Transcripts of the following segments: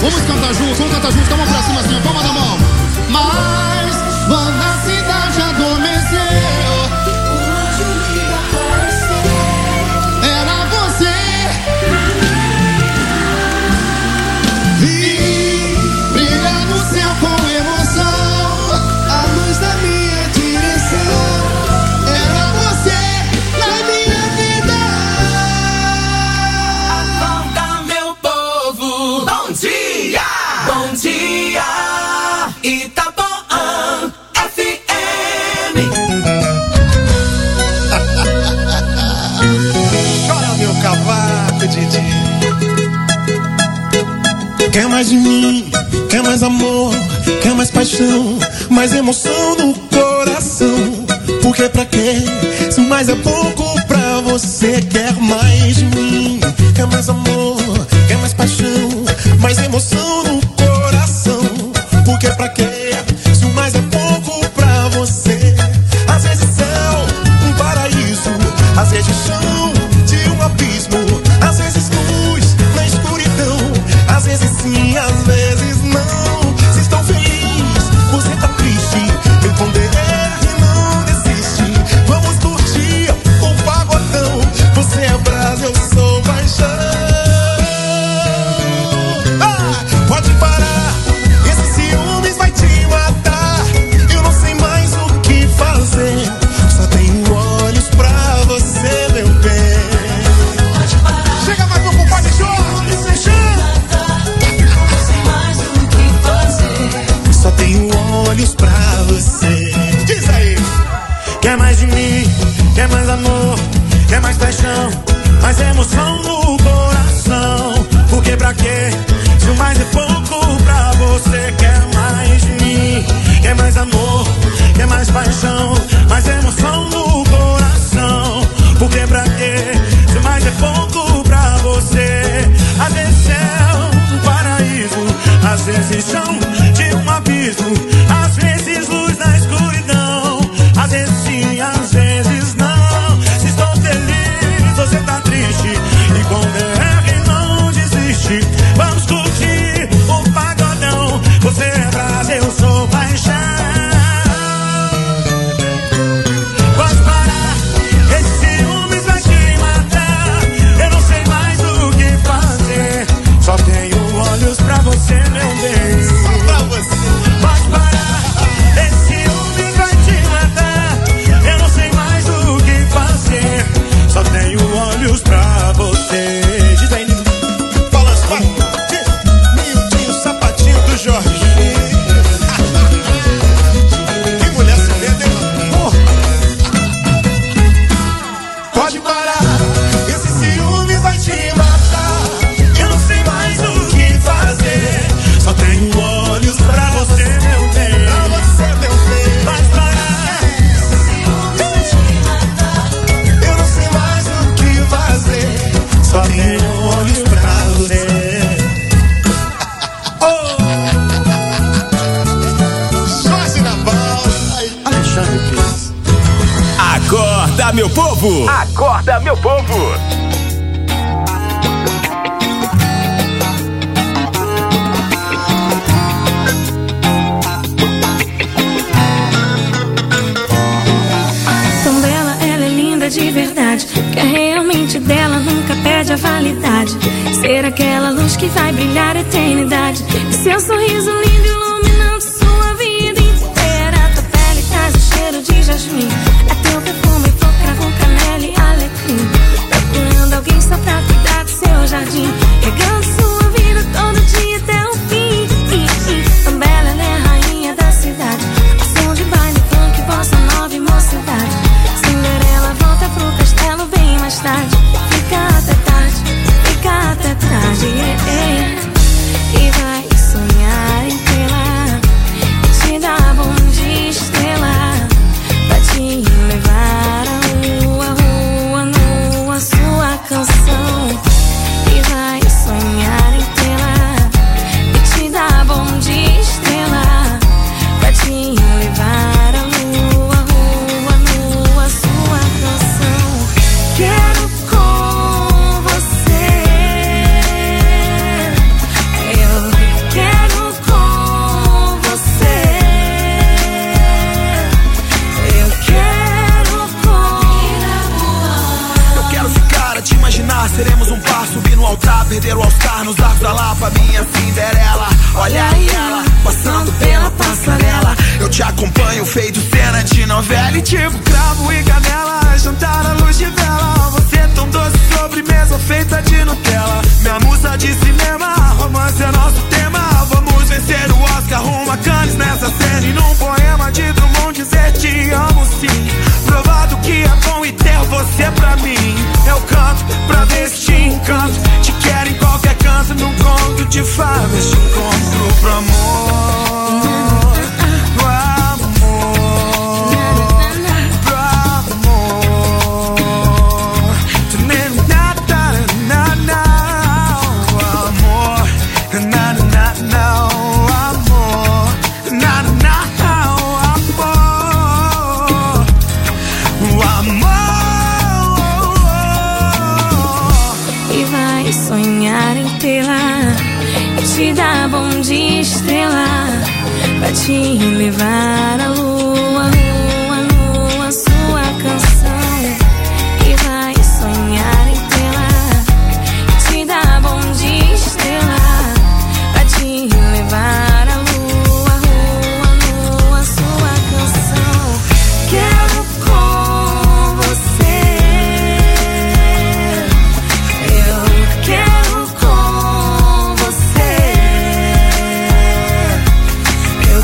Vamos cantar juntos, então vamos pra cima assim, palma da mão. Mas quando a cidade adormeceu, uma Julia apareceu. Era você. Vi brilhar no céu com emoção, a luz da minha direção. Era você na minha vida. Acorda, meu povo. Bom dia! Bom dia! Itapuã FM. Chora, meu cavaco, Didi. Quer mais de mim, quer mais amor, quer mais paixão, mais emoção no coração. Porque pra quê? Se mais é pouco pra você. Quer mais de mim, quer mais amor, quer mais paixão, mais emoção no coração. Porque pra quê? Se mais é pouco pra você. Às vezes céu, um paraíso, às vezes chão de um abismo, às vezes luz na escuridão, às vezes sim, às vezes não. Se estou feliz, você tá triste, responder e não desiste. Vamos curtir o pagodão. Você é brasa, eu sou paixão. Pode parar, esse ciúmes vai te matar. Eu não sei mais o que fazer, só tenho olhos pra você, meu bem. Pode parar. Chega mais, meu compadre Jorge, Não sei mais o que fazer. só tenho olhos pra você. Diz aí. Quer mais de mim, quer mais amor, quer mais paixão, mais emoção no coração. Porque pra quê? Se o mais é pouco pra você. Quer mais de mim, quer mais amor, quer mais paixão, mais emoção no coração. Porque pra quê? Se o mais é pouco pra você. Às vezes céu, um paraíso, às vezes chão de um abismo, às vezes luz na escuridão, às vezes sim, às vezes não. Se estou feliz, você tá triste, e quando erra e não desiste. Vamos curtir o pagodão. Você é brasa, eu sou paixão. Pode parar, esse ciúmes vai te matar. Eu não sei mais o que fazer, só tenho olhos pra você, meu bem. Só pra você. Pode parar, esse ciúmes vai te matar. Eu não sei mais o que fazer, só tenho olhos pra você. Diz aí, balança, vai. Miudinho, sapatinho do Jorge. Que mulher ciumenta, hein? Porra. Pode parar, esse ciúmes vai te matar. Eu não sei mais o que fazer, só tenho olhos pra você, meu bem. Pra você, meu bem. Pode parar, esse ciúmes vai te matar. Eu não sei mais o que fazer, só tenho olhos pra você. Jorge na bola. Alexandre Pires. Acorda, meu povo! Acorda, meu povo! Tão bela, ela é linda de verdade. Que é realmente dela, nunca perde a validade. Ser aquela luz que vai brilhar a eternidade. E seu sorriso lindo iluminando sua vida inteira. Tua pele traz o cheiro de jasmim. É teu perfume, flor, cravo, canela e alecrim. Procurando alguém só pra cuidar do seu jardim. Regando sua vida todo dia até o fim. Tão bela, ela é a rainha da cidade. A som de baile, funk, bossa nova e mocidade. Cinderela volta pro castelo bem mais tarde. Fica até tarde, fica até tarde, e vai sonhar em tê-la, e te dar bom dia, estrela, pra te ali no altar, perder o All-Star nos arcos da Lapa, minha Cinderela. Olha aí ela, passando pela passarela. Eu te acompanho feito cena de novela. E tipo cravo e canela, jantar à luz de vela. Você é tão doce, sobremesa feita de Nutella. Minha musa de cinema, romance é nosso tema. Vamos vencer o Oscar, rumo a Cannes nessa cena. E num poema de Drummond dizer te amo sim. Provado que é bom e ter você pra mim. Eu canto pra ver se te encanto. Te quero em qualquer canto, num conto de fadas. Te encontro pro amor, pro amor, pro amor. Tu nem nada, nada, amor, nada, nada, amor, nada, nada, amor, o amor. E vai sonhar em tê-la, te dar bom dia estrela, pra te levar à lua, lua, lua, sua canção. E vai sonhar em tê-la, te dar bom dia estrela, pra te levar à lua, lua, lua, sua canção. Quero com você, eu quero com você, eu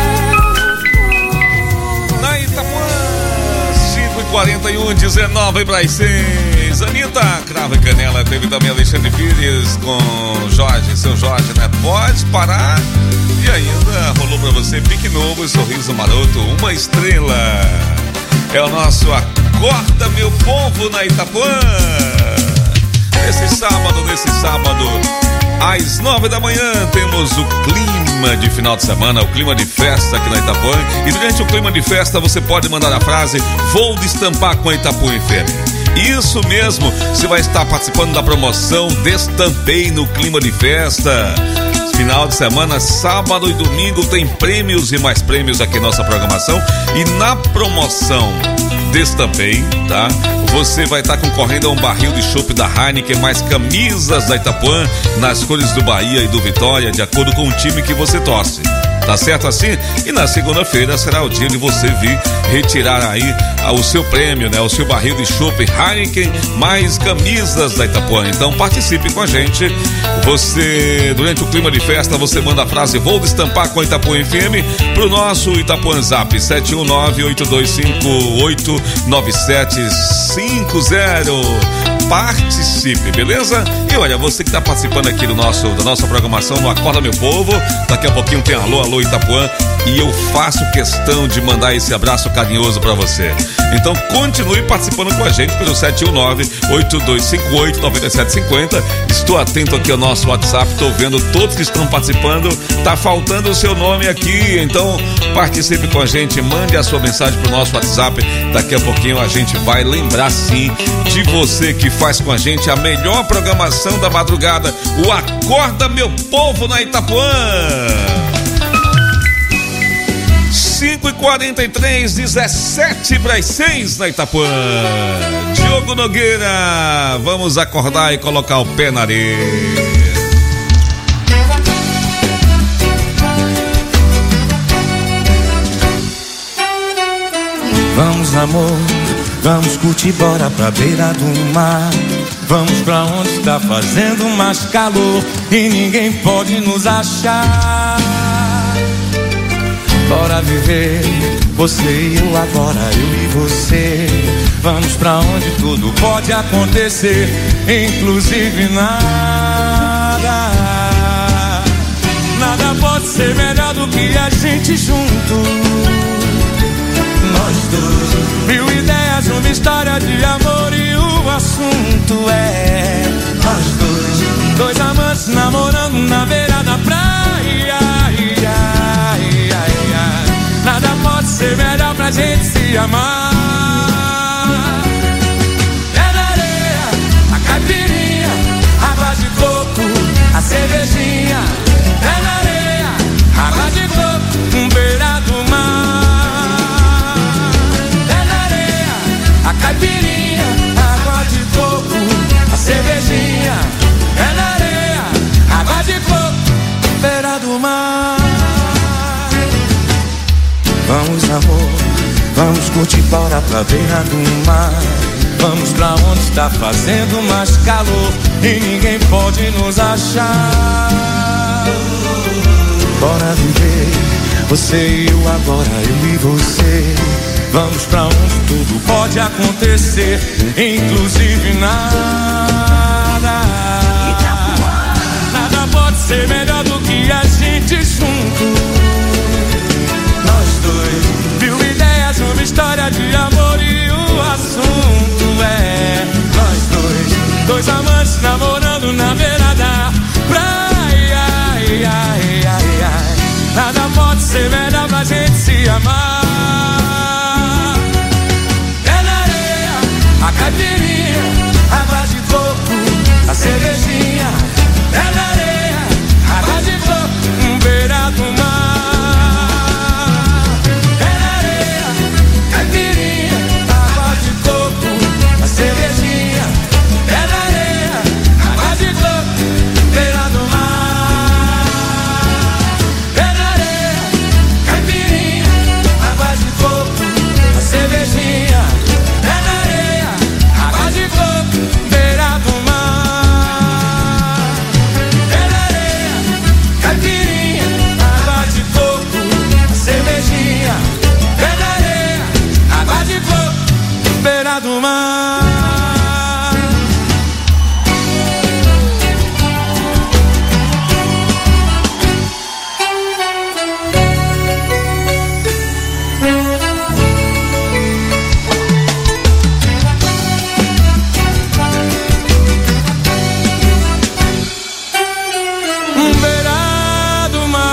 quero. Na Itapuã, 5h41, 19 para as 6. Anitta, Cravo e Canela. Teve também Alexandre Pires com Jorge, seu Jorge, né? Pode parar. E ainda rolou pra você Pique Novo e Sorriso Maroto, uma estrela. É o nosso Acorda Meu Povo na Itapuã. Nesse sábado, às 9 da manhã, temos o clima de final de semana, o clima de festa aqui na Itapuã. E durante o clima de festa, você pode mandar a frase: vou destampar com a Itapuã FM. Isso mesmo, você vai estar participando da promoção Destampei no clima de festa. Final de semana, sábado e domingo, tem prêmios e mais prêmios aqui na nossa programação. E na promoção Destampei, tá? Você vai estar concorrendo a um barril de chopp da Heineken, mais camisas da Itapuã, nas cores do Bahia e do Vitória, de acordo com o time que você torce. Tá certo assim? E na segunda-feira será o dia de você vir retirar aí o seu prêmio, né? O seu barril de chopp Heineken, mais camisas da Itapuã. Então participe com a gente. Você, durante o clima de festa, você manda a frase vou destampar com a Itapuã FM pro nosso Itapuã Zap 719-8258-9750. Participe, beleza? E olha, você que tá participando aqui da nossa programação no Acorda Meu Povo, daqui a pouquinho tem Alô Itapuã, e eu faço questão de mandar esse abraço carinhoso pra você. Então continue participando com a gente pelo 719-8258-9750. Estou atento aqui ao nosso WhatsApp, tô vendo todos que estão participando, tá faltando o seu nome aqui, então participe com a gente, mande a sua mensagem pro nosso WhatsApp, daqui a pouquinho a gente vai lembrar sim de você que faz com a gente a melhor programação da madrugada, o Acorda Meu Povo na Itapuã. 5h43, 17 para as 6 na Itapuã. Diogo Nogueira, vamos acordar e colocar o pé na areia. Vamos, amor, vamos curtir, bora pra beira do mar. Vamos pra onde tá fazendo mais calor e ninguém pode nos achar. Bora viver, você e eu agora, eu e você. Vamos pra onde tudo pode acontecer, inclusive nada. Nada pode ser melhor do que a gente junto. Nós dois, mil ideias, uma história de amor e o assunto é nós dois, dois amantes namorando na beira da praia. Nada pode ser melhor pra gente se amar. É na areia, a caipirinha, água de coco, a cervejinha. É na areia, água de coco, beira do mar. É na areia, a caipirinha, água de coco, a cervejinha. curtir bora pra beira do mar. Vamos pra onde está fazendo mais calor e ninguém pode nos achar. Bora viver, você e eu agora, eu e você. Vamos pra onde tudo pode acontecer, inclusive nada. Nada pode ser melhor do que a gente junto. Nós dois, mil ideias, uma história de amor e o assunto é nós dois amantes namorando na beira da praia. Ai, ai, ai, ai. Nada pode ser melhor pra gente se amar. É na areia, a caipirinha, água de coco, a cervejinha. É na areia, água de coco, beira do mar. É na areia, caipirinha, água de coco, a cervejinha. É na areia, água de coco, beira do mar. É na areia, caipirinha, água de coco, a cervejinha. É na areia, água de coco, beira do mar. É na areia, caipirinha, água de coco, a cervejinha. É na areia, água de coco, beira do mar. Beira do mar.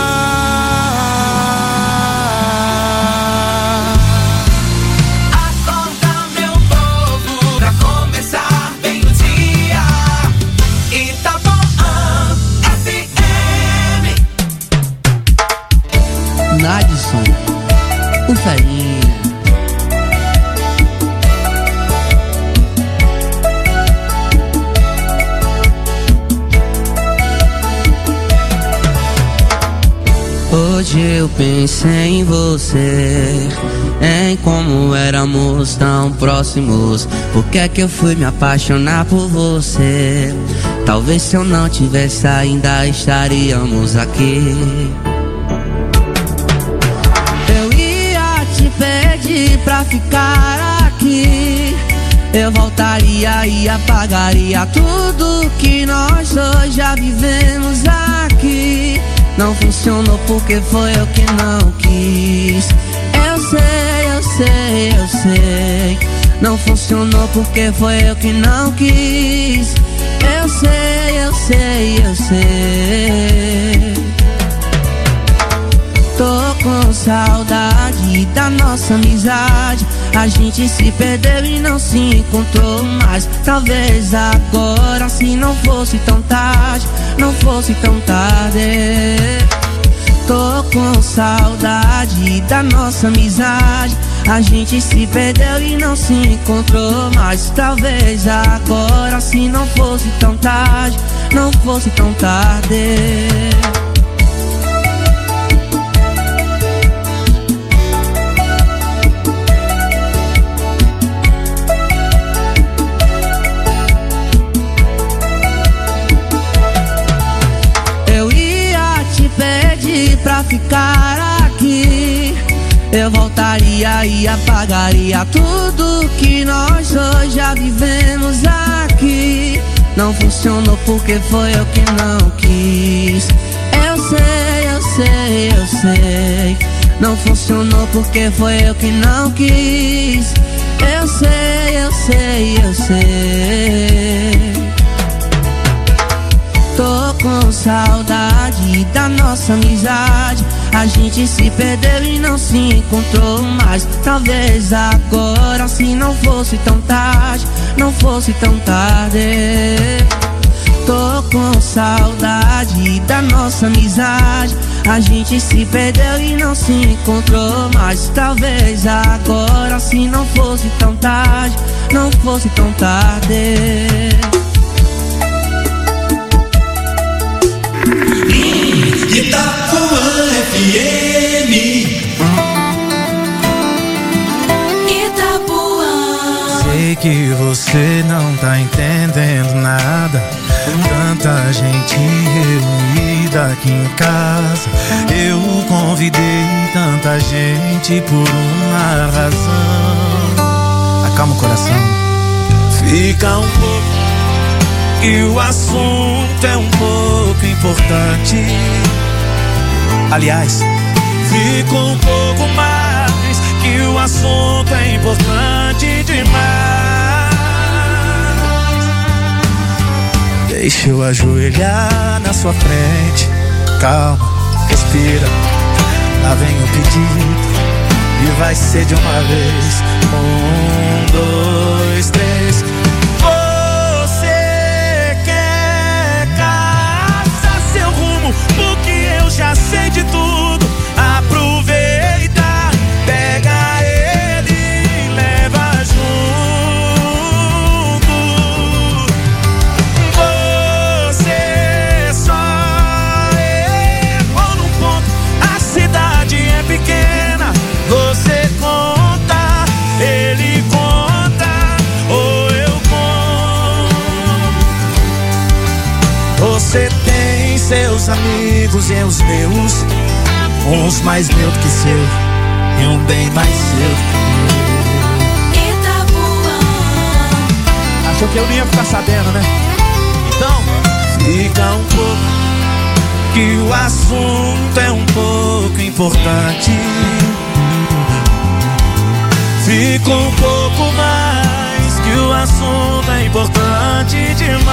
Acorda, meu povo, pra começar bem o dia. Itapuã FM. Nadson, o Ferinha. Hoje eu pensei em você, em como éramos tão próximos. Por que é que eu fui me apaixonar por você? Talvez se eu não tivesse ainda estaríamos aqui. Eu ia te pedir pra ficar aqui. Eu voltaria e apagaria tudo que nós dois já vivemos aqui. Não funcionou porque foi eu que não quis. Eu sei, eu sei, eu sei. Não funcionou porque foi eu que não quis. Eu sei, eu sei, eu sei. Tô com saudade da nossa amizade. A gente se perdeu e não se encontrou mais. Talvez agora, se não fosse tão tarde, não fosse tão tarde. Tô com saudade da nossa amizade. A gente se perdeu e não se encontrou mais. Talvez agora, se não fosse tão tarde, não fosse tão tarde. Pra ficar aqui, eu voltaria e apagaria tudo que nós dois já vivemos aqui. Não funcionou porque foi eu que não quis. Eu sei, eu sei, eu sei. Não funcionou porque foi eu que não quis. Eu sei, eu sei, eu sei. Tô com saudade da nossa amizade. A gente se perdeu e não se encontrou mais. Talvez agora, se não fosse tão tarde, não fosse tão tarde. Tô com saudade da nossa amizade. A gente se perdeu e não se encontrou mais. Talvez agora, se não fosse tão tarde, não fosse tão tarde. Itapuã FM. que você não tá entendendo nada. Tanta gente reunida aqui em casa. Eu convidei tanta gente por uma razão. Acalma o coração. Fica um pouco, que o assunto é um pouco importante. Aliás, fica um pouco mais, que o assunto é importante demais. Deixa eu ajoelhar na sua frente. Calma, respira. Lá vem o pedido e vai ser de uma vez. 1, 2, 3. Você quer caçar seu rumo, porque eu já sei de tudo. Aproveita, pega ele e leva junto. Você só errou num ponto. A cidade é pequena. Você conta, ele conta, ou eu conto. Você tem seus amigos e os meus, uns mais meu do que seu e um bem mais seu do que meu. Itapuã. Achou que eu não ia ficar sabendo, né? Então, fica um pouco, que o assunto é um pouco importante. Fica um pouco mais, que o assunto é importante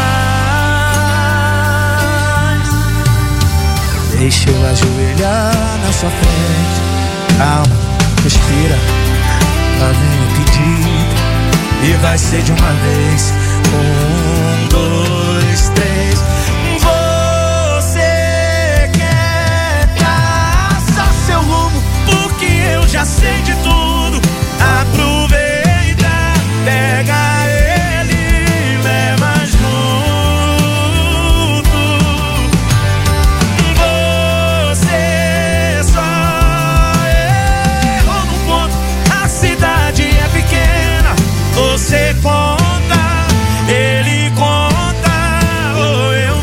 demais. Deixa eu ajoelhar na sua frente. Calma, respira. Lá vem o pedido e vai ser de uma vez. 1, 2, 3. Você quer caçar seu rumo, porque eu já sei de tudo. Aproveita, pega ele e leva junto. Você só errou num ponto. A cidade é pequena. Você conta, ele conta, ou eu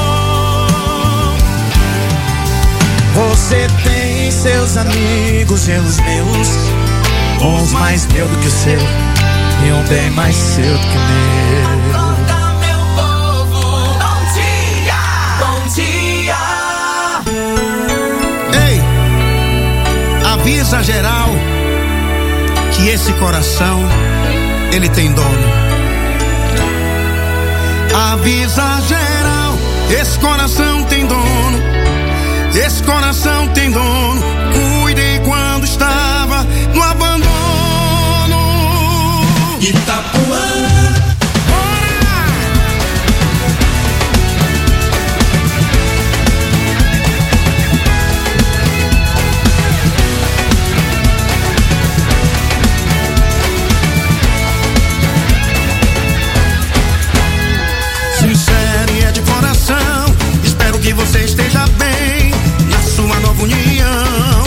conto. Você tem seus amigos e os meus, uns mais meu do que o seu e um bem mais seu do que o meu. Acorda, meu povo. Bom dia, bom dia. Ei, avisa geral que esse coração, ele tem dono. Avisa geral, esse coração tem dono. Esse coração tem dono. Cuidei quando estava no abandono. Itapuã. Sincero e é de coração. Espero que você esteja bem na sua nova união.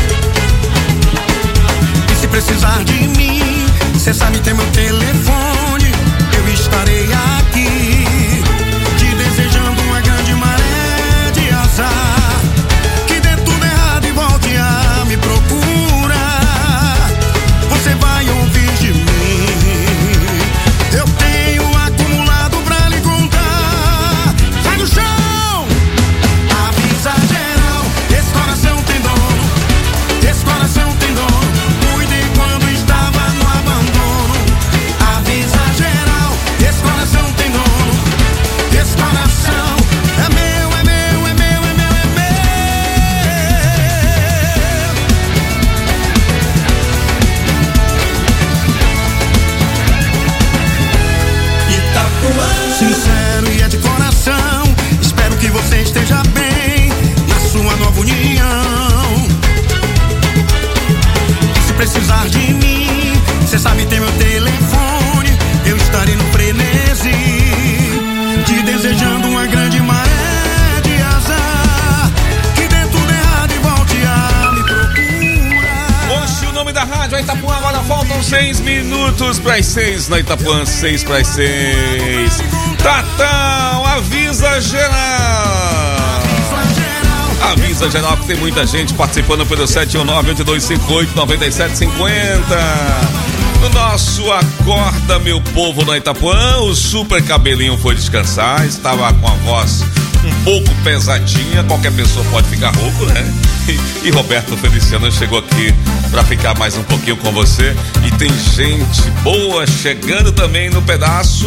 E se precisar de mim, cê sabe, tem meu telefone. Eu estarei aqui, te desejando uma grande maré de azar. Que dê tudo errado e volte a me procurar. Você vai ouvir de mim. Eu tenho acumulado pra lhe contar. Sai do chão! Avisa geral, esse coração tem dono. Esse coração tem dono. Cuidei quando estava no abandono. Avisa geral, esse coração tem dono. Esse coração é meu, é meu, é meu, é meu, é meu. Itapuã. Sincero e é de coração. Espero que você esteja bem na sua nova união. E se precisar de mim, cê sabe, tem meu telefone. Eu estarei no frenesi, te desejando uma grande maré de azar. Que dê tudo errado e volte a me procurar. Oxe, o nome da rádio é Itapuã. Agora faltam 6 minutos. minutos para as 6 na Itapuã, 6 para as 6. Tatão, avisa geral. Avisa geral que tem muita gente participando pelo 719-8258-9750. No nosso Acorda Meu Povo na Itapuã, o Super Cabelinho foi descansar, estava com a voz um pouco pesadinha, qualquer pessoa pode ficar rouco, né? E Roberto Feliciano chegou aqui pra ficar mais um pouquinho com você. E tem gente boa chegando também no pedaço,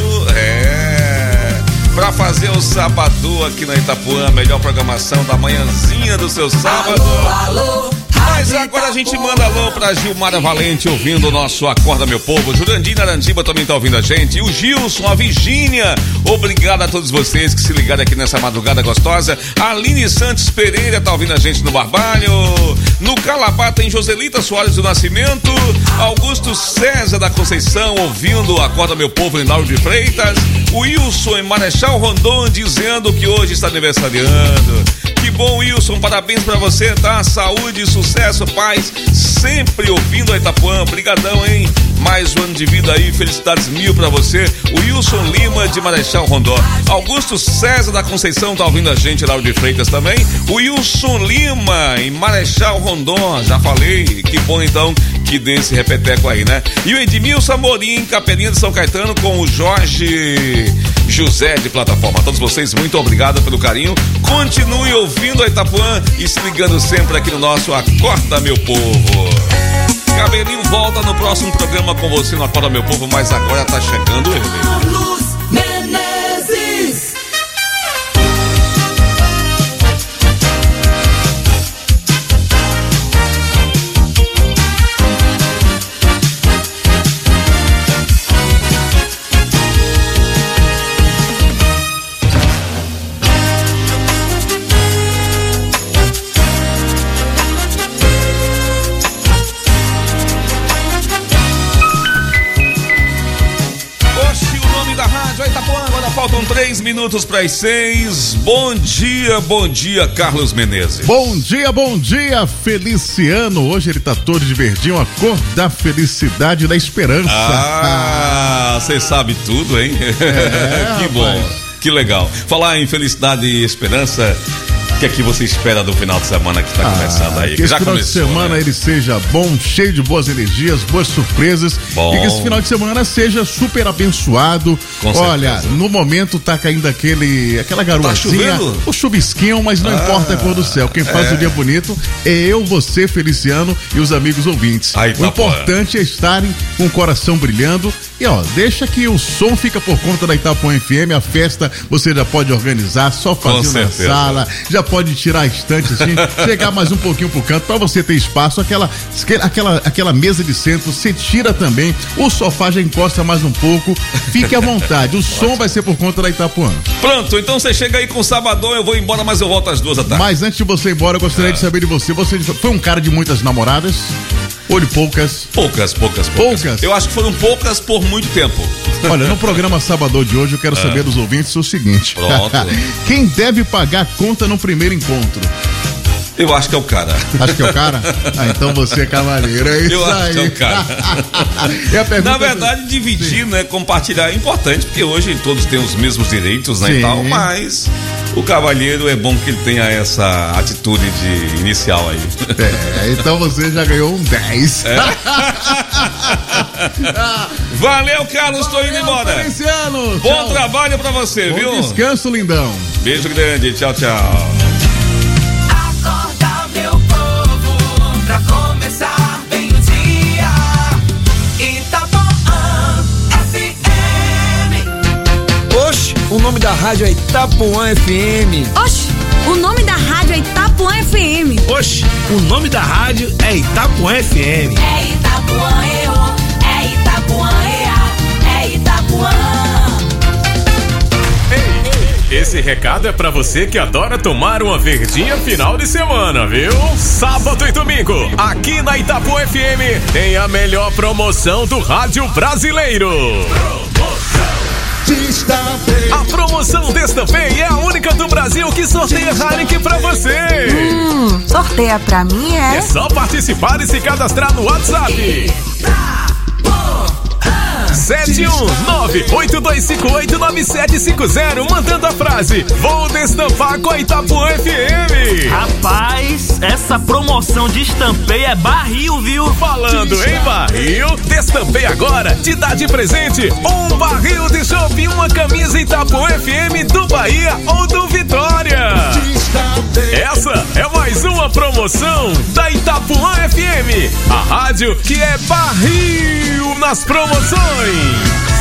pra fazer o sábado aqui na Itapuã, a melhor programação da manhãzinha do seu sábado. Alô, alô. Mas agora a gente manda alô pra Gilmara Valente ouvindo o nosso Acorda Meu Povo. Jurandir Narandiba também tá ouvindo a gente. E o Gilson, a Virgínia. Obrigado a todos vocês que se ligaram aqui nessa madrugada gostosa. A Aline Santos Pereira tá ouvindo a gente no Barbalho. No Calabá tem Joselita Soares do Nascimento. Augusto César da Conceição ouvindo o Acorda Meu Povo em Lauro de Freitas. O Wilson em Marechal Rondon dizendo que hoje está aniversariando. Que bom, Wilson, parabéns pra você, tá? Saúde, sucesso, paz, sempre ouvindo a Itapuã, brigadão, hein? Mais um ano de vida aí, felicidades mil pra você. O Wilson Lima de Marechal Rondon. Augusto César da Conceição tá ouvindo a gente lá de Freitas também. O Wilson Lima em Marechal Rondon, já falei, que bom então que dê esse repeteco aí, né? E o Edmilson Amorim, Capelinha de São Caetano, com o Jorge José de Plataforma. A todos vocês, muito obrigado pelo carinho. Continue ouvindo a Itapuã e se ligando sempre aqui no nosso Acorda Meu Povo. Cabelinho volta no próximo programa com você no Acorda Meu Povo, mas agora tá chegando ele. Carlos Menezes. Faltam 3 minutos para as 6. Bom dia, Carlos Menezes. Bom dia, Feliciano. Hoje ele tá todo de verdinho, a cor da felicidade e da esperança. Ah, você sabe tudo, hein? Que bom, que legal. Falar em felicidade e esperança, o que é que você espera do final de semana que está começando aí? Que esse já final começou, de semana, né? Ele seja bom, cheio de boas energias, boas surpresas. Bom. E que esse final de semana seja super abençoado. Com Olha, certeza. no momento tá caindo aquela garoazinha. chovendo? O chuvisquinho, mas não importa a cor do céu. Quem faz o dia bonito é eu, você, Feliciano e os amigos ouvintes. Aí, o importante é estarem com o coração brilhando. E ó, deixa que o som fica por conta da Itapuã FM. A festa você já pode organizar, só fazer na sala, já pode tirar a estante assim, chegar mais um pouquinho pro canto pra você ter espaço. Aquela mesa de centro, você tira também, o sofá já encosta mais um pouco, fique à vontade. O som vai ser por conta da Itapuã. Pronto, então você chega aí com o sabadão, eu vou embora, mas eu volto às 2 da tarde. Mas antes de você ir embora, eu gostaria de saber de você. Você foi um cara de muitas namoradas? Ou de poucas? Poucas. Eu acho que foram poucas por muito tempo. Olha, no programa Sabadão de hoje eu quero saber dos ouvintes o seguinte. Pronto. Quem deve pagar a conta no primeiro encontro? Eu acho que é o cara. Acho que é o cara? Ah, então você é cavaleiro, é isso Eu acho aí. que é o cara. E a pergunta Na verdade, dividir, né, compartilhar é importante, porque hoje todos têm os mesmos direitos, né, Sim. e tal, mas o cavalheiro é bom que ele tenha essa atitude de inicial aí. Então você já ganhou um 10. Valeu, Carlos, tô indo embora. Feliciano, Bom tchau. trabalho pra você, Bom viu? descanso, lindão. Beijo grande, tchau, tchau. Acorda, meu povo, pra começar bem o dia. Itapuã FM. Oxe, o nome da rádio é Itapuã FM. Oxe, o nome da rádio é Itapuã FM. Oxe, o nome da rádio é Itapuã FM. É Itapuã, é Itapuã, é Itapuã. Esse recado é pra você que adora tomar uma verdinha final de semana, viu? Sábado e domingo, aqui na Itapuã FM, tem a melhor promoção do rádio brasileiro. A promoção desta vez é a única do Brasil que sorteia Heineken pra você. Sorteia pra mim, É só participar e se cadastrar no WhatsApp. 71982589750, mandando a frase: vou destampar com a Itapuã FM. Rapaz, essa promoção de estampeio é barril, viu? Falando em barril, Destampei Agora te dá de presente um barril de chopp e uma camisa Itapuã FM do Bahia ou do Vitória. Essa é mais uma promoção da Itapuã FM, a rádio que é barril nas promoções.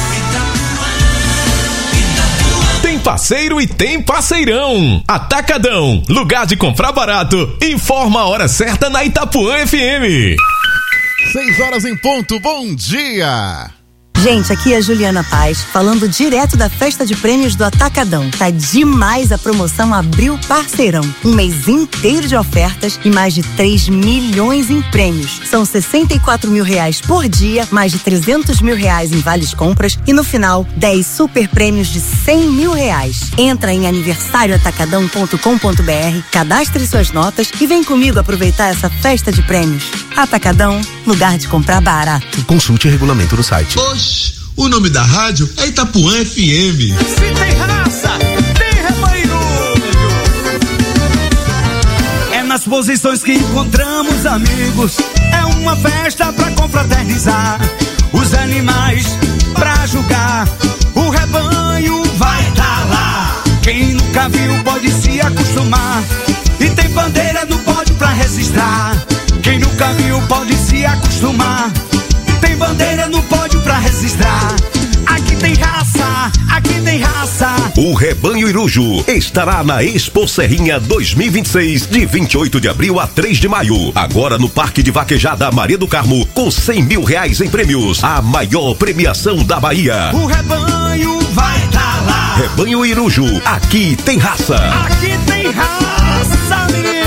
Tem parceiro e tem parceirão. Atacadão, lugar de comprar barato. Informa a hora certa na Itapuã FM. 6 horas em ponto, bom dia! Gente, aqui é a Juliana Paz, falando direto da festa de prêmios do Atacadão. Tá demais a promoção Abril Parceirão. Um mês inteiro de ofertas e mais de 3 milhões em prêmios. São 64 mil reais por dia, mais de 300 mil reais em vales compras e no final, 10 super prêmios de 100 mil reais. Entra em aniversarioatacadão.com.br, cadastre suas notas e vem comigo aproveitar essa festa de prêmios. Atacadão, lugar de comprar barato. Consulte o regulamento no site. O nome da rádio é Itapuã FM. Se tem raça, tem rebanho. É nas posições que encontramos amigos. É uma festa pra confraternizar. Os animais pra julgar. O rebanho vai tá lá. Quem nunca viu pode se acostumar. E tem bandeira no pódio pra registrar. Quem nunca viu pode se acostumar. Tem bandeira no pódio pra registrar. Aqui tem raça, aqui tem raça. O Rebanho Iruju estará na Expo Serrinha 2026, de 28 de abril a 3 de maio. Agora no Parque de Vaquejada Maria do Carmo, com 100 mil reais em prêmios. A maior premiação da Bahia. O rebanho vai tá lá. Rebanho Iruju, aqui tem raça. Aqui tem raça, menino.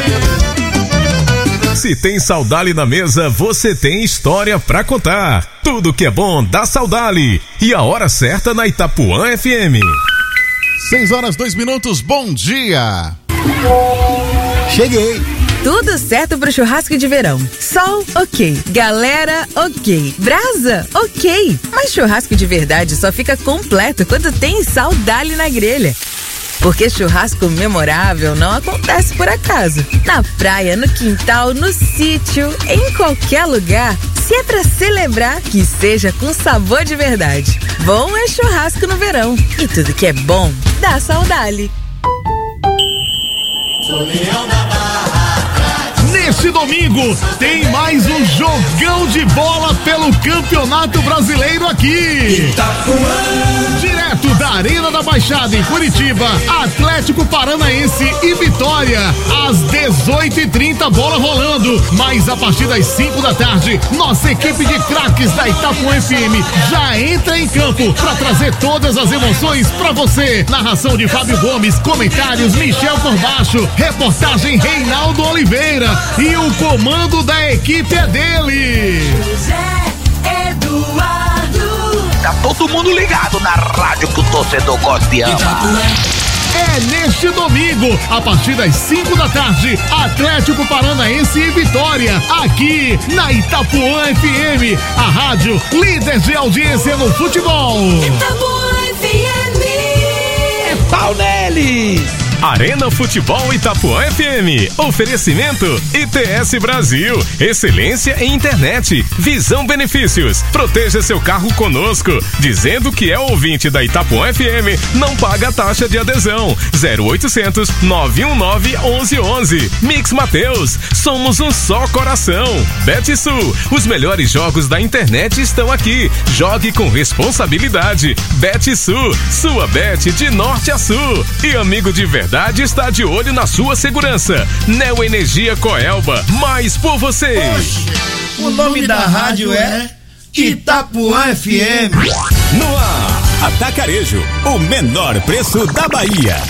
Se tem Saudale na mesa, você tem história pra contar. Tudo que é bom dá Saudale. E a hora certa na Itapuã FM. 6 horas 2 minutos, bom dia. Cheguei. Tudo certo pro churrasco de verão. Sol, ok. Galera, ok. Brasa, ok. Mas churrasco de verdade só fica completo quando tem Saudale na grelha. Porque churrasco memorável não acontece por acaso. Na praia, no quintal, no sítio, em qualquer lugar. Se é pra celebrar, que seja com sabor de verdade. Bom é churrasco no verão. E tudo que é bom, dá Saudale. Neste domingo tem mais um jogão de bola pelo Campeonato Brasileiro aqui. Itapuã. Direto da Arena da Baixada em Curitiba, Atlético Paranaense e Vitória, às 18h30, bola rolando. Mas a partir das 5 da tarde, nossa equipe de craques da Itapuã FM já entra em campo para trazer todas as emoções para você. Narração de Fábio Gomes, comentários Michel Corbacho, reportagem Reinaldo Oliveira. E o comando da equipe é dele, José Eduardo. Tá todo mundo ligado na rádio que o torcedor gosta e ama. É neste domingo, a partir das 5 da tarde, Atlético Paranaense e Vitória, aqui na Itapuã FM, a rádio líder de audiência no futebol. Itapuã FM. É pau neles. Arena Futebol Itapuã FM. Oferecimento ITS Brasil. Excelência em internet. Visão Benefícios. Proteja seu carro conosco. Dizendo que é ouvinte da Itapuã FM, não paga taxa de adesão. 0800 919 1111. Mix Mateus. Somos um só coração. Betsul. Os melhores jogos da internet estão aqui. Jogue com responsabilidade. Betsul. Sua bet de norte a sul. E amigo de verdade está de olho na sua segurança. Neo Energia Coelba, mais por você. Oxe, o nome da rádio é Itapuã FM. No ar, Atacarejo, o menor preço da Bahia.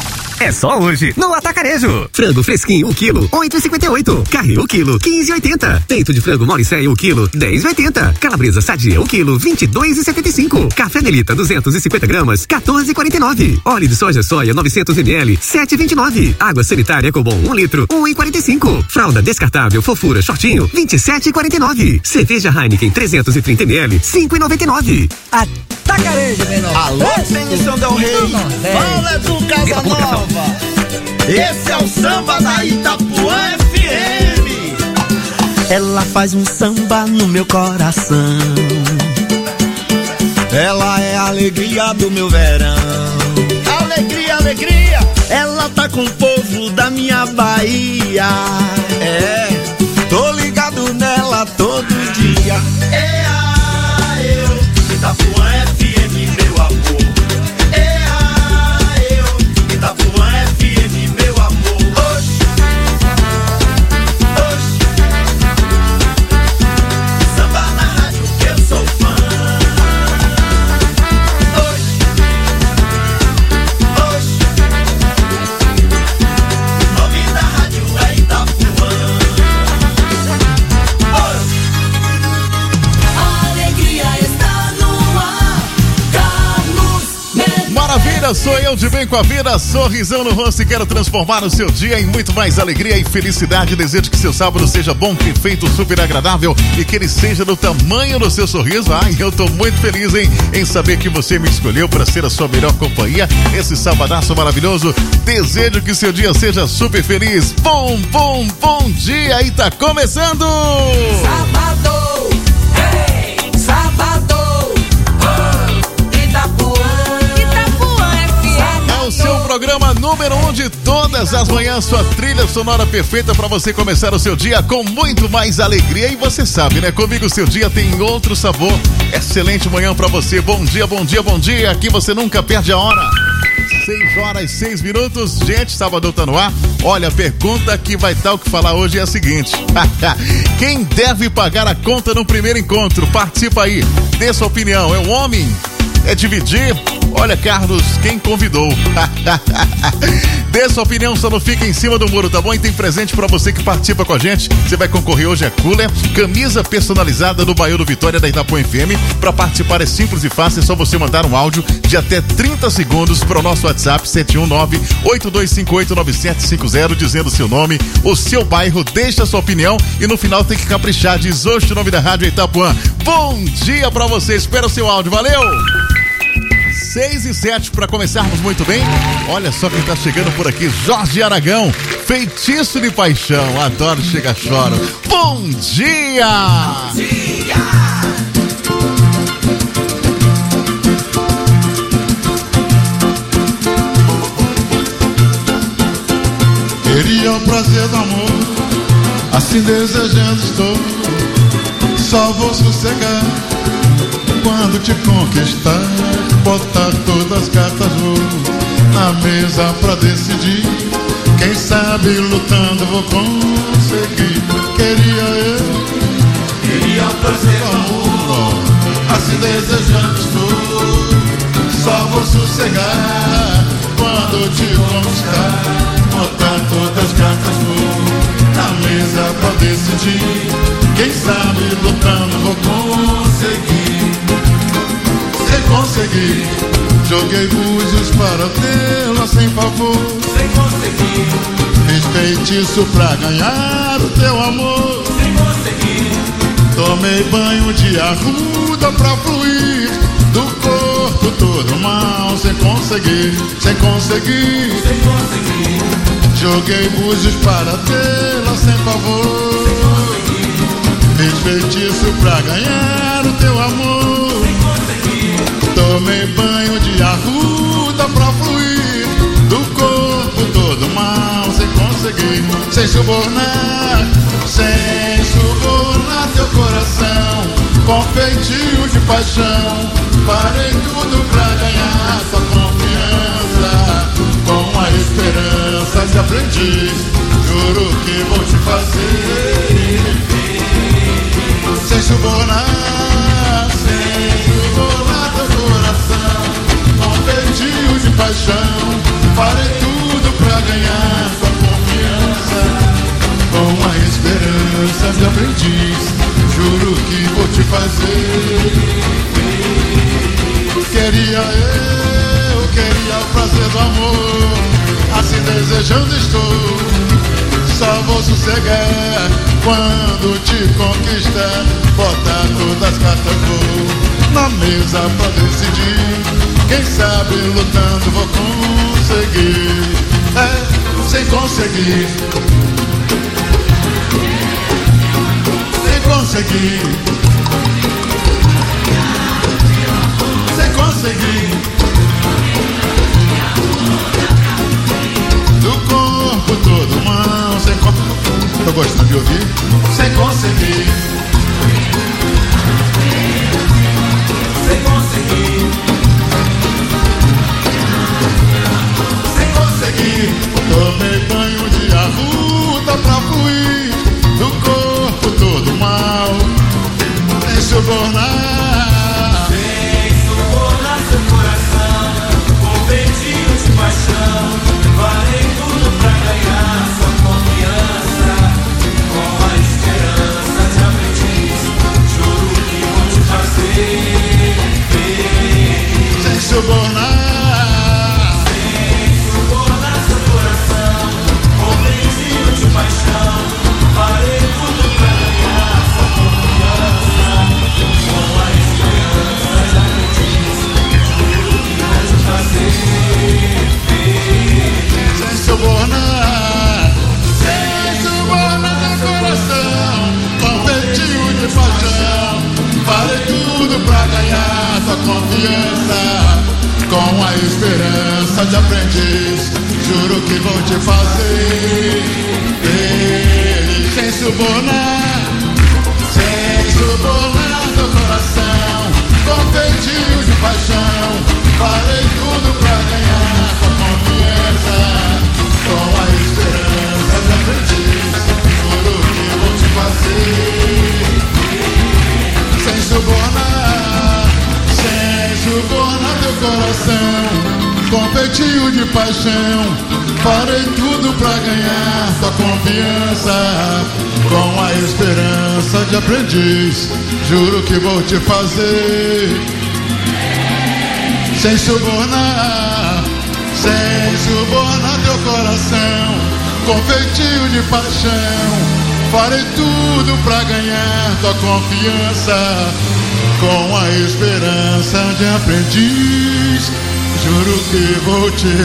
é só hoje no Atacarejo. Frango fresquinho 1 kg, 8,58. Carne 1 kg, 15,80. Peito de frango Mauricéia 1 kg, 10,80. Calabresa sadia 1 kg, 22,75. Café Melita 250 gramas, 14,49. Óleo de soja 900 ml, 7,29. Água sanitária Ecobon 1 litro, 1,45. Fralda descartável Fofura Shortinho, 27,49. Cerveja Heineken 330 ml, 5,99. Atacarejo, menor. Alô, São Del Rey. Fala do Casa Nova. Esse é o samba da Itapuã FM. Ela faz um samba no meu coração. Ela é a alegria do meu verão. Alegria, alegria. Ela tá com o povo da minha Bahia. É, tô ligado nela todo dia. Eu, Itapuã FM, meu amor. Eu, Itapuã FM, meu amor. Oxe, oxe. Samba na rádio que eu sou fã. Oxe, oxe. O nome da rádio é Itapuã. Maravilha, sou eu de bem com a vida, sorrisão no rosto e quero transformar o seu dia em muito mais alegria e felicidade. Desejo que seu sábado seja bom, perfeito, super agradável e que ele seja do tamanho do seu sorriso. Ai, eu tô muito feliz em saber que você me escolheu para ser a sua melhor companhia. Esse sabadaço maravilhoso, desejo que seu dia seja super feliz. Bom dia, aí tá começando! Sábado, hey, sábado, Seu programa número 1 de todas as manhãs, sua trilha sonora perfeita para você começar o seu dia com muito mais alegria. E você sabe, né? Comigo o seu dia tem outro sabor. Excelente manhã para você. Bom dia, bom dia, bom dia. Aqui você nunca perde a hora. 6h06. Gente, sábado tá no ar. Olha, a pergunta que vai dar o que falar hoje é a seguinte: quem deve pagar a conta no primeiro encontro? Participa aí, dê sua opinião. É um homem? É dividir? Olha, Carlos, quem convidou? Dê sua opinião, só não fica em cima do muro, tá bom? E tem presente pra você que participa com a gente. Você vai concorrer hoje a cooler, camisa personalizada do Baiano Vitória da Itapuã FM. Pra participar é simples e fácil, é só você mandar um áudio de até 30 segundos para o nosso WhatsApp 719-8258-9750, dizendo seu nome, o seu bairro, deixa a sua opinião e no final tem que caprichar. Diz hoje o nome da rádio Itapuã. Bom dia pra você, espera o seu áudio, valeu! 6h07 para começarmos muito bem. Olha só quem tá chegando por aqui, Jorge Aragão, Feitiço de Paixão, adoro chega choro. Bom dia! Bom dia! Queria o prazer do amor, assim desejando estou. Só vou sossegar quando te conquistar. Botar todas as cartas na mesa pra decidir. Quem sabe lutando vou conseguir. Queria o prazer do amor, assim desejando estou. Só vou sossegar quando te conquistar. Botar todas as cartas na mesa pra decidir. Quem sabe lutando vou conseguir. Sem conseguir, joguei búzios para tê-la sem favor. Sem conseguir, fiz feitiço pra ganhar o teu amor. Sem conseguir, tomei banho de arruda pra fluir do corpo todo mal. Sem conseguir, sem conseguir, sem conseguir, joguei búzios para tê-la sem favor. Sem conseguir, fiz feitiço pra ganhar o teu amor. Tomei banho de arruda pra fluir do corpo todo mal. Sem conseguir, sem subornar teu coração. Com feitio de paixão, farei tudo pra ganhar sua confiança. Com a esperança de aprendiz, juro que vou te fazer. Sem subornar teu coração, com feitio de paixão, farei tudo desejando estou. Só vou sossegar quando te conquistar. Botar todas as cartas vou na mesa pra decidir. Quem sabe lutando vou conseguir. Sem conseguir. Sem conseguir. Sem conseguir. Do corpo todo mão, sem conseguir. Tô gostando de ouvir? Sem conseguir. Sem conseguir. Sem conseguir. Tomei banho de arruda pra fluir. Do corpo todo mal, sem subornar. Sem subornar seu coração, com peitinho de paixão. Farei tudo pra ganhar sua confiança. Com a esperança de aprendiz, juro que vou te fazer feliz. Sem subornar. Sem subornar seu coração, com peitinho de paixão. Farei tudo pra ganhar sua confiança. Com a esperança de aprendiz, juro que vou te fazer feliz. Sem subornar. Sem subornar teu coração, com peitinho de paixão. Farei tudo pra ganhar tua confiança. Com a esperança de aprendiz, juro que vou te fazer feliz. Sem subornar. Sem subornar teu coração, com peitinho de paixão. Farei tudo pra ganhar tua confiança. Com a esperança de aprendiz, juro que vou te fazer. Sem subornar. Sem subornar teu coração, com peitinho de paixão. Farei tudo pra ganhar tua confiança. Com a esperança de aprendiz, juro que vou te fazer. Sem subornar. Sem subornar teu coração, com feitio de paixão. Farei tudo pra ganhar tua confiança. Com a esperança de aprendiz, juro que vou te...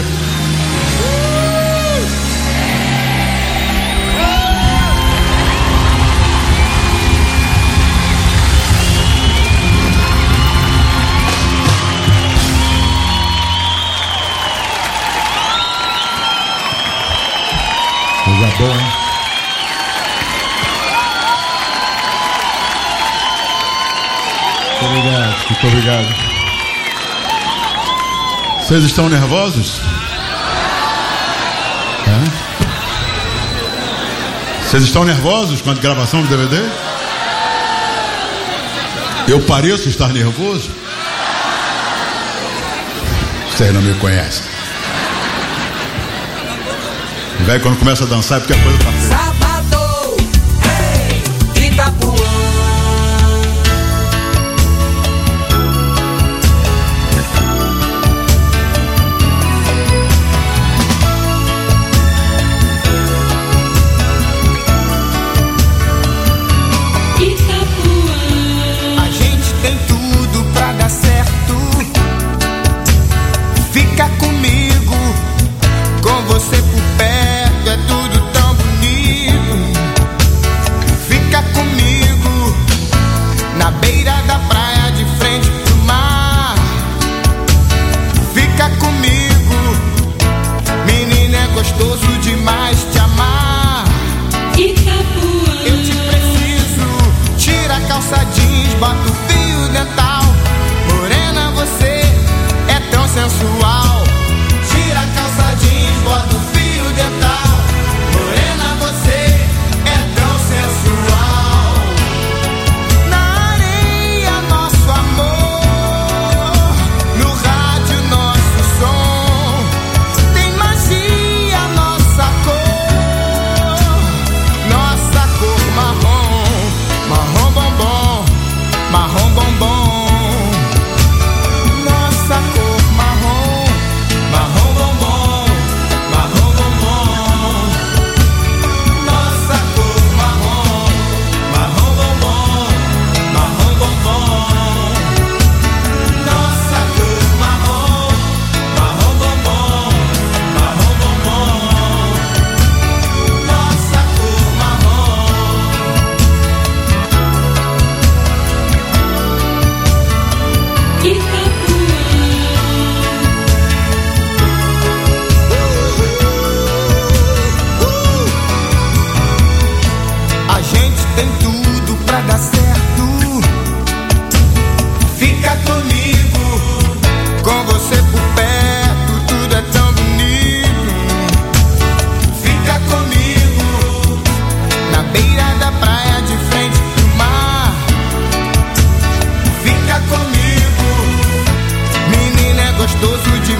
Coisa boa, hein? Muito obrigado. Vocês estão nervosos? É? Vocês estão nervosos com a gravação do DVD? Eu pareço estar nervoso? Vocês não me conhecem. O velho quando começa a dançar é porque a coisa tá feia. Sábado, hey, Itapuã. A gente tem tudo pra dar certo. Fica comigo, com você por perto é tudo tão bonito. Fica comigo, na beira da praia de frente pro mar. Fica comigo, menina, é gostoso demais te amar. Eu te preciso, tira a calça jeans, bota o fio dental. Morena, você é tão sensual. Tira a calça jeans, bota o fio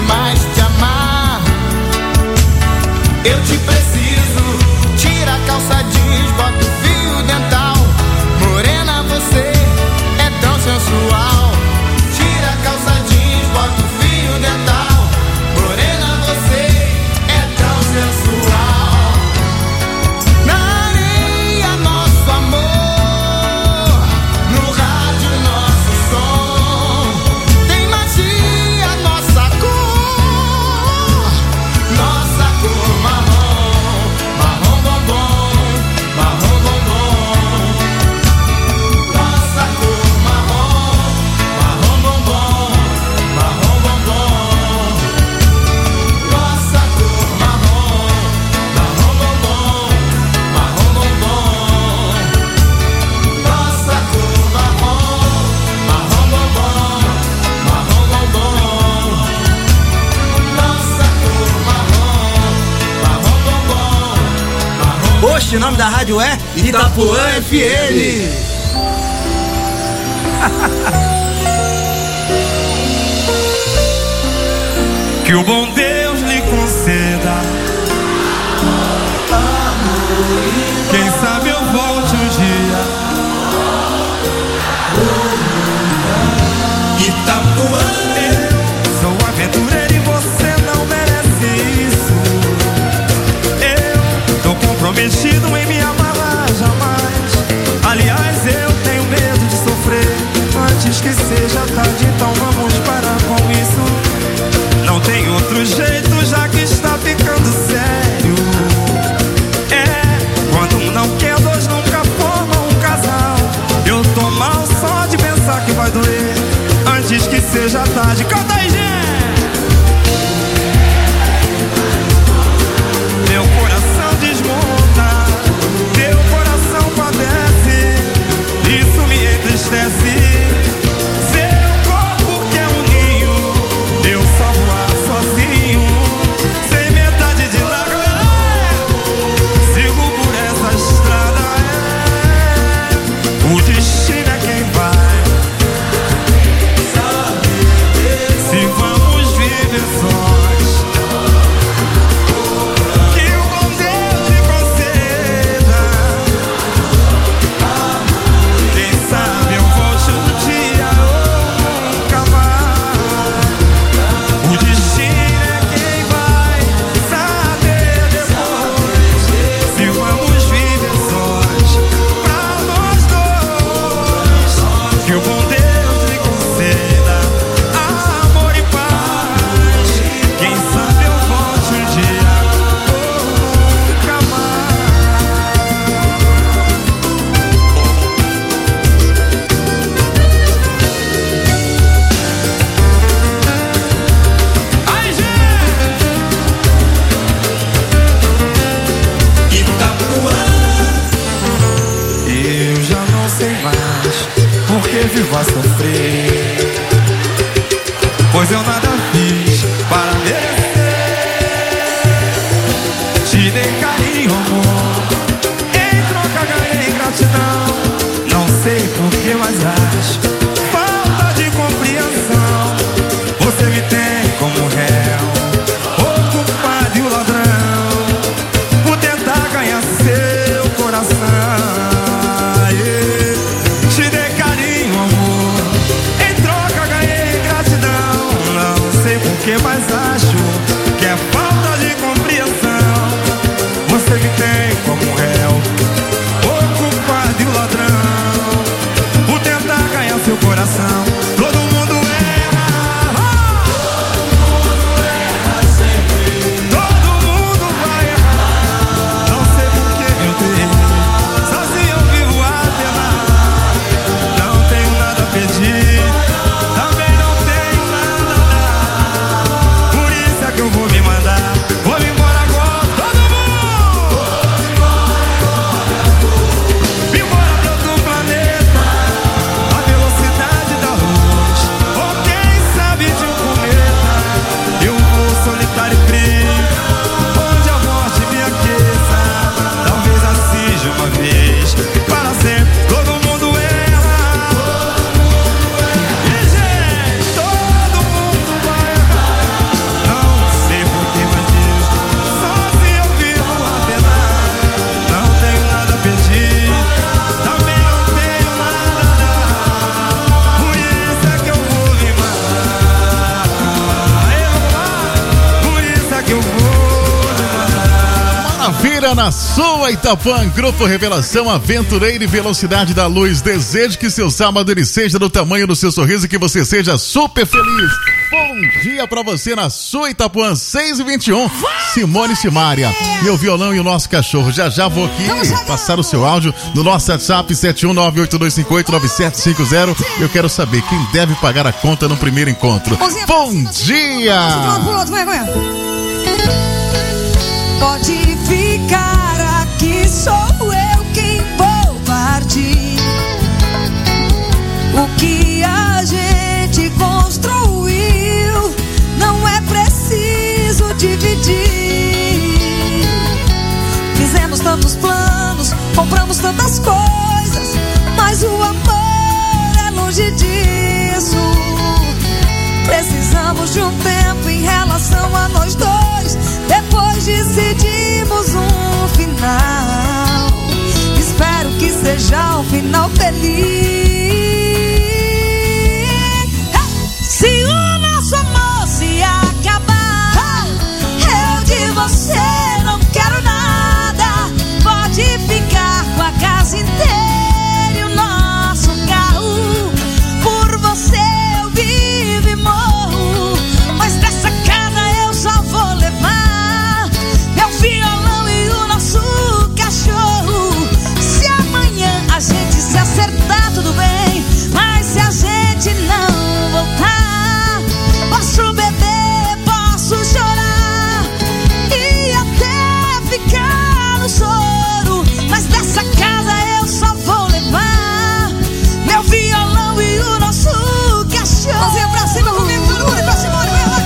mais te amar. Eu te preciso. Tira a calça jeans, bota o fio dental. Morena, você é tão sensual. Tira a calça jeans, bota o fio dental. Morena, você é tão sensual. Na areia, nosso amor. No rádio, nosso som. Tem magia, nossa cor. Nossa cor marrom. Marrom bombom. Marrom bombom. Nossa cor marrom. Marrom bombom. Marrom bombom. Nossa cor marrom. Marrom bombom. Marrom bombom. Nossa cor marrom. Marrom bombom. Marrom bombom. Nossa cor marrom. Marrom bombom. Oxe, o nome da rádio é Itapuã FM. Que o bom Deus lhe conceda. Quem sabe eu volte um dia. Itapuã. Eu sou aventureiro e você não merece isso. Eu tô comprometido em me amar jamais. Aliás, eu tenho medo de sofrer antes que seja tarde, então vamos parar com isso. Não tem outro jeito, já que está ficando sério. É, quando um não quer, dois nunca formam um casal. Eu tô mal só de pensar que vai doer antes que seja tarde. Canta aí, gente! Meu coração desmonta, teu coração padece, isso me entristece. Seu corpo que é um ninho, eu só voar sozinho, sem metade de larga. Sigo por essa estrada, o destino é quem vai. Se vamos viver sós, que o bom Deus lhe conceda. Quem sabe eu volte um dia ou nunca mais. O destino é quem vai saber depois. Se vamos viver sós, pra nós dois. Que o bom Deus lhe conceda amor e paz. Quem sabe eu volte um dia ou nunca mais. Ai, gente! Itapuã. Eu já não sei mais porque vivo a sofrer, pois eu nada fiz para merecer. Te dei carinho, amor, em troca ganhei gratidão. Não sei porquê, mas acho falta de compreensão. Você me tem como réu, o culpado e o ladrão, por tentar ganhar seu coração. Te dei carinho, amor, em troca ganhei gratidão. Não sei porquê, mas acho que é falta de compreensão. Você me tem como réu, o culpado e o ladrão, por tentar ganhar seu coração. Todo mundo erra, todo mundo vai errar. Não sei porquê, meu Deus, sozinho eu vivo a penar. Não tenho nada a pedir, também não tenho nada a dar. Por isso é que eu vou me mandar, vou me embora agora. Todo mundo! Confira na sua Itapuã, Grupo Revelação, Aventureiro e Velocidade da Luz. Desejo que seu sábado ele seja do tamanho do seu sorriso e que você seja super feliz. Bom dia pra você na sua Itapuã, 6h21. Simone Simária. E o violão e o nosso cachorro. Já vou aqui passar o seu áudio no nosso WhatsApp 71982589750. Eu quero saber quem deve pagar a conta no primeiro encontro. Bom dia! Pode ficar aqui, sou eu quem vou partir. O que a gente construiu não é preciso dividir. Fizemos tantos planos, compramos tantas coisas, mas o amor é longe disso. Precisamos de um tempo em relação a nós dois. Depois decidimos um final. Espero que seja um final feliz. Se o nosso amor se acabar, eu de você não quero nada. Pode ficar com a casa inteira e o nosso carro. Por você eu vivo e morro, mas dessa casa eu só vou levar meu violão e o nosso cachorro. Se amanhã a gente se acertar, tudo bem, mas se a gente não voltar, posso beber, posso chorar e até ficar no choro, mas dessa casa eu só vou levar meu violão e o nosso cachorro. Mãozinha pra cima comigo, todo mundo pra cima, vai lá.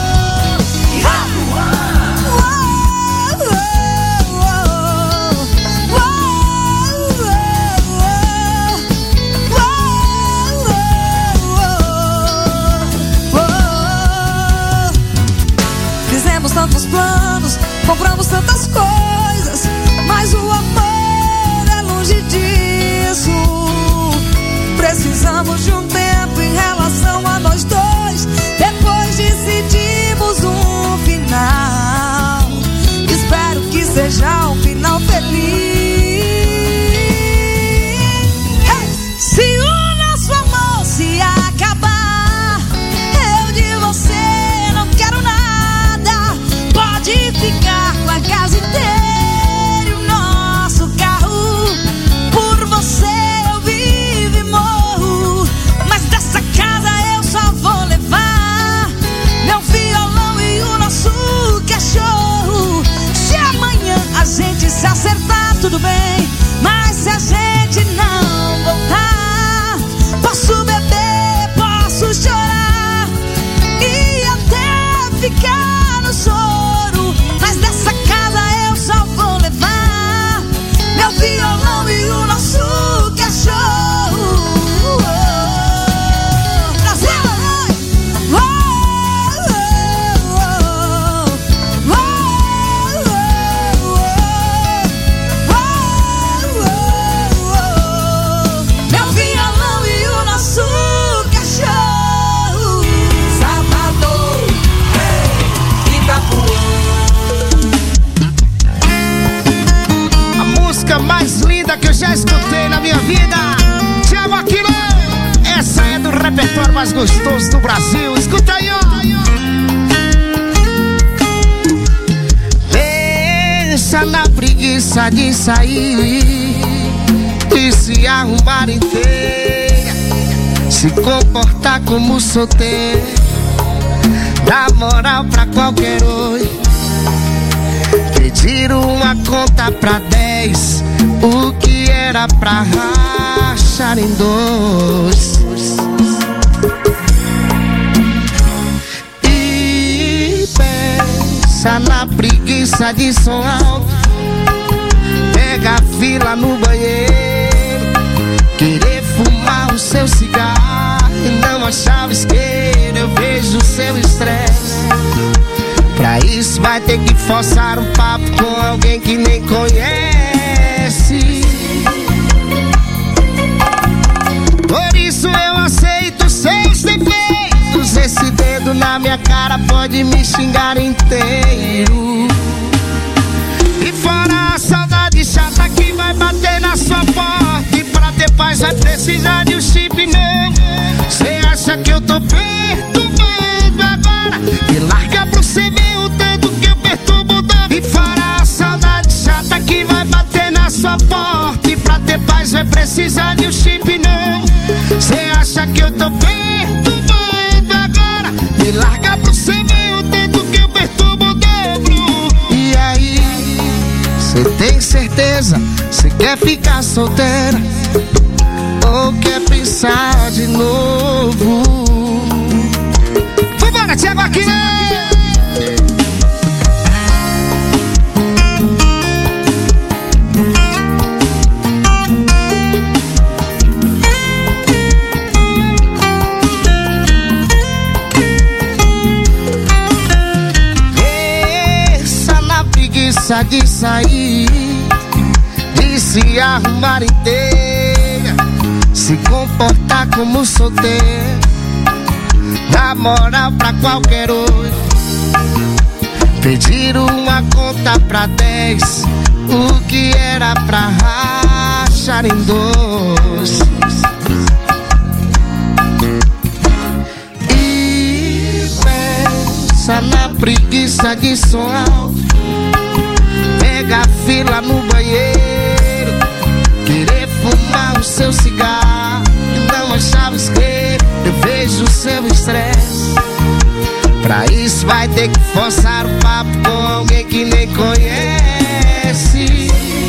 Fizemos tantos planos, compramos tantas coisas, mas o amor é longe disso. Precisamos de um tempo em relação a nós dois. Depois decidimos um final. Espero que seja um final feliz. Se o nosso amor se acabar, eu de você não quero nada. Pode ficar com a casa inteira e o nosso carro. Por você eu vivo e morro, mas dessa casa eu só vou levar meu violão e o nosso cachorro. Se amanhã a gente se acertar, tudo bem, mas se a gente não voltar, posso beber, posso chorar e até ficar no choro, mas dessa casa eu só vou levar meu violão e o nosso cachorro. Brasil! Meu violão e o nosso cachorro. Salvador, Itapuã. A música mais linda que eu já escutei na minha vida, Thiago Aquino. Essa é do repertório mais gostoso do Brasil. Escuta aí, ó. Pensa na preguiça de sair e se arrumar inteira, se comportar como solteiro, dá moral pra qualquer oi, pedir uma conta pra 10, o que era pra rachar em dois. E pensa na preguiça de som alto, pega a fila no banheiro, querer fumar o seu cigarro e não achar o isqueiro. Eu vejo o seu estresse. Pra isso vai ter que forçar um papo com alguém que nem conhece. Por isso eu aceito seus defeitos. Esse dedo na minha cara pode me xingar inteiro. E fora essa paz vai precisar de um chip não. Cê acha que eu tô perturbando agora? Me larga pro cê ver o tanto que eu perturbo dando. E fora a saudade chata que vai bater na sua porta. E pra ter paz vai precisar de um chip não. Cê acha que eu tô perturbando agora? Me larga pro cê ver o tanto que eu perturbo o dobro. E aí, cê tem certeza? Cê quer ficar solteira? Ou quer pensar de novo? Vambora, Thiago aqui! Essa na preguiça de sair, de se arrumar inteira, se comportar como solteiro, dá moral pra qualquer outro, pedir uma conta pra 10, o que era pra rachar em 2. E pensa na preguiça de som alto, pega a fila no banheiro, querer fumar o seu cigarro e não achar o isqueiro. Eu vejo o seu estresse, pra isso vai ter que forçar o papo com alguém que nem conhece.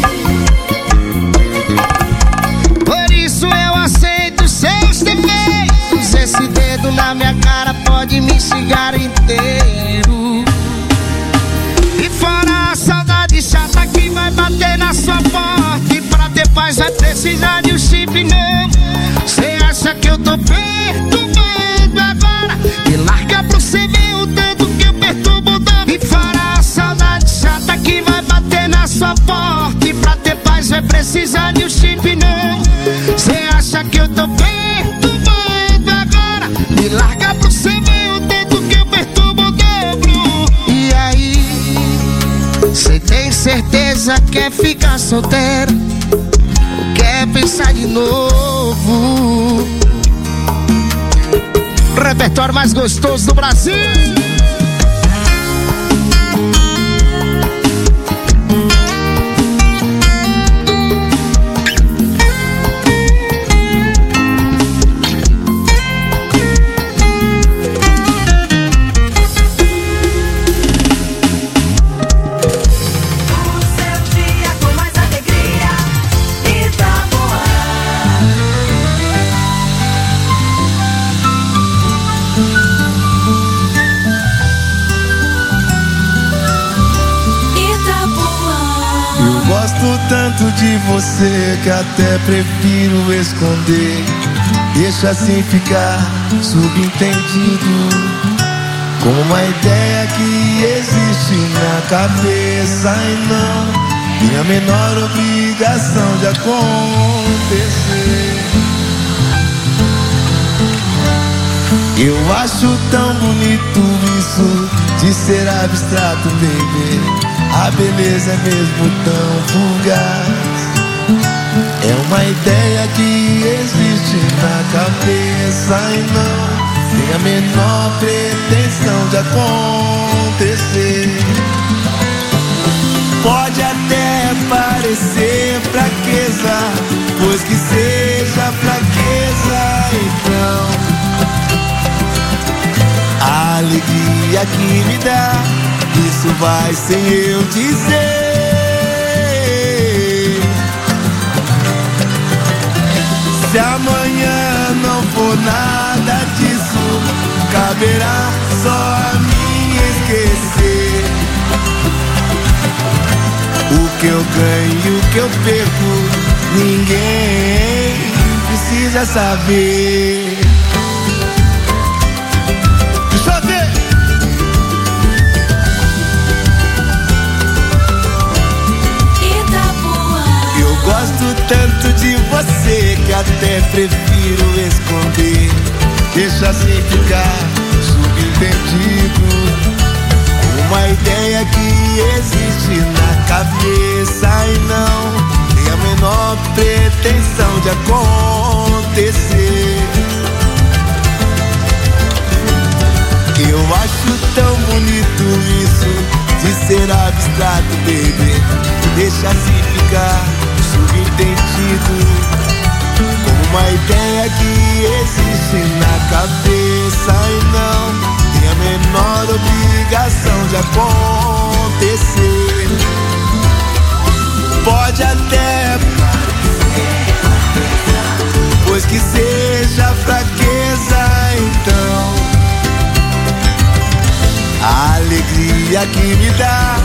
Por isso eu aceito seus defeitos, esse dedo na minha cara pode me xingar inteiro. E fora a saudade chata que vai bater na sua porta. E pra ter paz vai precisar de um chip não. Cê acha que eu tô perturbando agora? Me larga pro cê ver o tanto que eu perturbo dando. E fora a saudade chata que vai bater na sua porta. E pra ter paz vai precisar de um chip não. Cê acha que eu tô perturbando agora? Me larga pro cê ver o tanto que eu perturbo o dobro. E aí, cê tem certeza que quer ficar solteira? Ou quer pensar de novo? O repertório mais gostoso do Brasil. Tanto de você que até prefiro esconder. Deixa assim ficar subentendido, como uma ideia que existe na cabeça e não tem a menor obrigação de acontecer. Eu acho tão bonito isso de ser abstrato, baby. A beleza é mesmo tão fugaz. É uma ideia que existe na cabeça e não tem a menor pretensão de acontecer. Pode até parecer fraqueza, pois que seja fraqueza, então a alegria que me dá, isso vai sem eu dizer. Se amanhã não for nada disso, caberá só a mim esquecer. O que eu ganho e o que eu perco, ninguém precisa saber. Deixa eu ver. Eu gosto tanto de você que até prefiro esconder. Deixa assim ficar subentendido, uma ideia que existe na cabeça e não tem a menor menor pretensão de acontecer. Eu acho tão bonito isso de ser abstrato, baby. Deixa se ficar subentendido como uma ideia que existe na cabeça e não tem a menor obrigação de acontecer. Pode até parecer, pois que seja fraqueza, então a alegria que me dá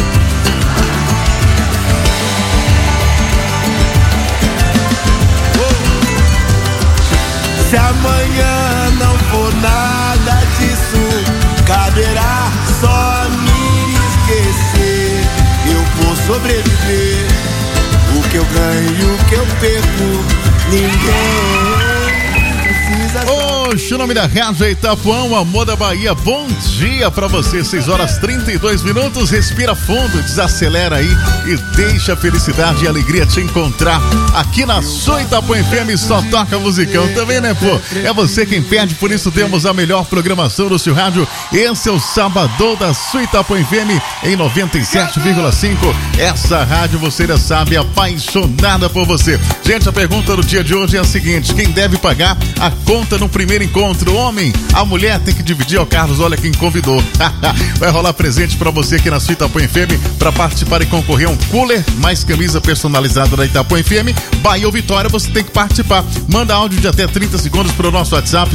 se amanhã não for nada disso, caberá só me esquecer. Eu vou sobreviver, o que eu ganho e o que eu perco, ninguém precisa saber. Oxe, o nome da rádio é Itapuã, o amor da Bahia. Bom dia pra você, 6h32. Respira fundo, desacelera aí e deixa a felicidade e a alegria te encontrar aqui na sua Itapuã FM. Só toca musicão também, né, pô? É você quem pede, por isso temos a melhor programação do seu rádio. Esse é o Sabadão da sua Itapuã FM em 97,5. Essa rádio, você já sabe, apaixonada por você. Gente, a pergunta do dia de hoje é a seguinte: quem deve pagar a conta no primeiro encontro? Homem, a mulher tem que dividir. Ó, Carlos, olha quem convidou. Vai rolar presente pra você aqui na sua Itapuã FM. Pra participar e concorrer a um cooler mais camisa personalizada da Itapuã FM, Bahia ou Vitória, você tem que participar. Manda áudio de até 30 segundos pro nosso WhatsApp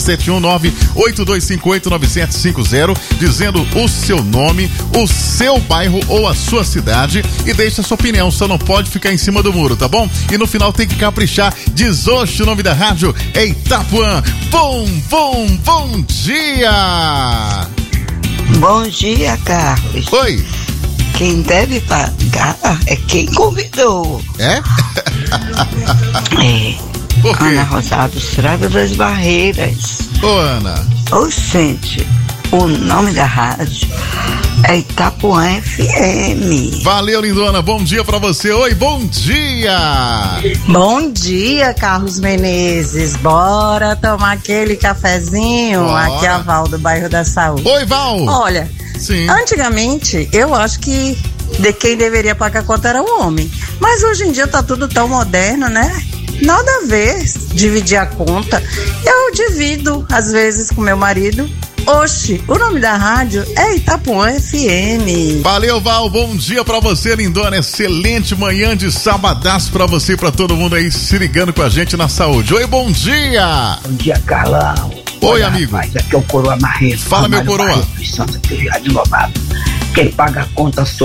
719-8258-9750, dizendo o seu nome, o seu bairro ou a sua cidade e deixa a sua opinião. Só não pode ficar em cima do muro, tá bom? E no final tem que caprichar. Diz hoje o nome da rádio é Itapuã. Bom dia! Bom dia, Carlos. Oi. Quem deve pagar é quem convidou. É? É. Ana Rosado Estrada das Barreiras. Ô, Ana. Ô, gente, o nome da rádio é Itapuã FM. Valeu, lindona. Bom dia pra você. Oi, bom dia. Bom dia, Carlos Menezes. Bora tomar aquele cafezinho. Bora. Aqui é a Val, do bairro da Saúde. Oi, Val. Olha, sim, antigamente eu acho que de quem deveria pagar a conta era o homem. Mas hoje em dia tá tudo tão moderno, né? Nada a ver dividir a conta. Eu divido, às vezes, com meu marido. Oxe, o nome da rádio é Itapuã FM. Valeu, Val, bom dia pra você, lindona. Excelente manhã de sabadaço pra você e pra todo mundo aí se ligando com a gente na saúde. Oi, bom dia. Bom dia, Carlão. Oi, olha, amigo. Rapaz, aqui é o Coroa Marreto. Fala, meu Coroa. Quem paga a conta sou